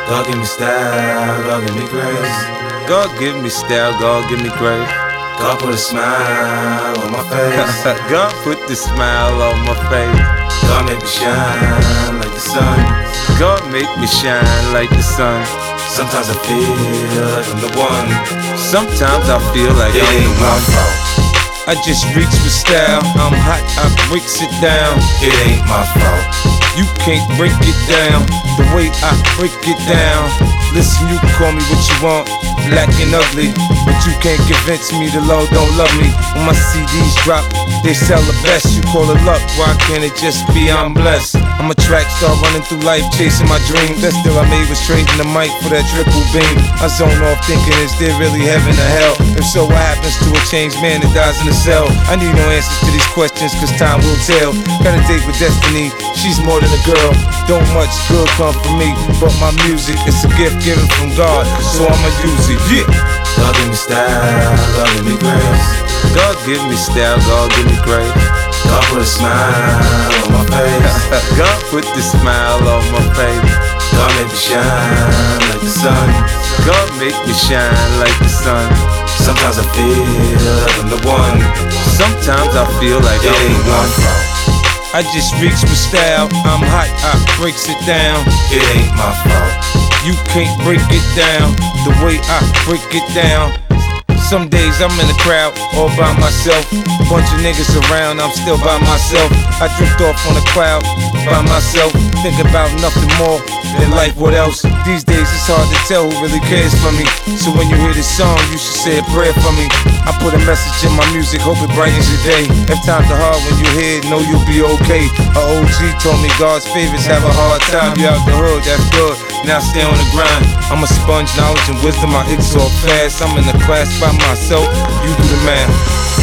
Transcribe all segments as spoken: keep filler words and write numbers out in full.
God give me style, God give me grace. God give me style, God give me grace. God put a smile on my face. God put the smile on my face. God make me shine like the sun. God make me shine like the sun. Sometimes I feel like I'm the one. Sometimes I feel like it I'm ain't the my one. fault. I just reach with style. I'm hot, I breaks it down. It ain't my fault. You can't break it down the way I break it down. Listen, you can call me what you want, black and ugly, but you can't convince me the Lord don't love me. When my C Ds drop, they sell the best. You call it luck, why can't it just be I'm blessed? I'm a track star running through life chasing my dream. That still I made was trading the mic for that triple beam. I zone off thinking, is there really heaven or hell? If so, what happens to a changed man that dies in a cell? I need no answers to these questions, cause time will tell. Got a date with destiny, she's more than a girl. Don't much good come from me, but my music is a gift given from God, so I'ma use it, yeah. God give me style, God give me grace. God give me style, God give me grace. God put a smile on my face. God put the smile on my face. God make me shine like the sun. God make me shine like the sun. Sometimes I feel like I'm the one. Sometimes I feel like it I'm ain't the my one. fault. I just reach with style. I'm hot, I breaks it down. It ain't my fault. You can't break it down the way I break it down. Some days I'm in the crowd all by myself. Bunch of niggas around, I'm still by myself. I drift off on a cloud by myself. Think about nothing more than life, what else? These days it's hard to tell who really cares for me. So when you hear this song, you should say a prayer for me. I put a message in my music, hope it brightens your day. If times are hard when you hear it, know you'll be okay. A O G told me God's favorites have a hard time. You out the hood, that's good, now stay on the grind. I'm a sponge, knowledge and wisdom, I absorb fast. I'm in the class by myself, you do the math.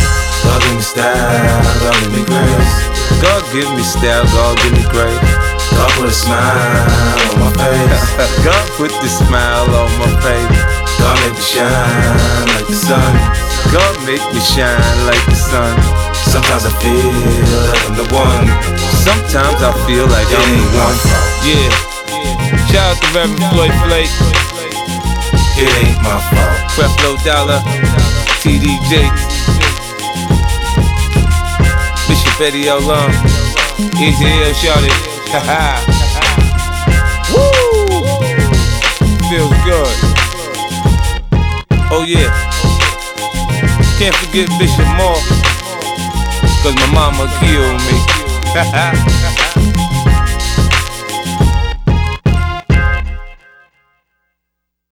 God give me style, God give me grace. God give me style, God give me grace. God put a smile on my face. God put the smile on my face. God make me shine like the sun. God make me shine like the sun. Sometimes I feel like I'm the one. Sometimes I feel like it I'm ain't the my one. fault. Yeah. Shout out to Reverend Floyd Flake. It ain't my fault. Creflo Dollar, T D J, Bishop Eddie L. Long, Easy L. Shawty. Ha ha. Woo! Feels good. Oh yeah. Can't forget Bishop Moore, cause my mama killed me. Ha ha.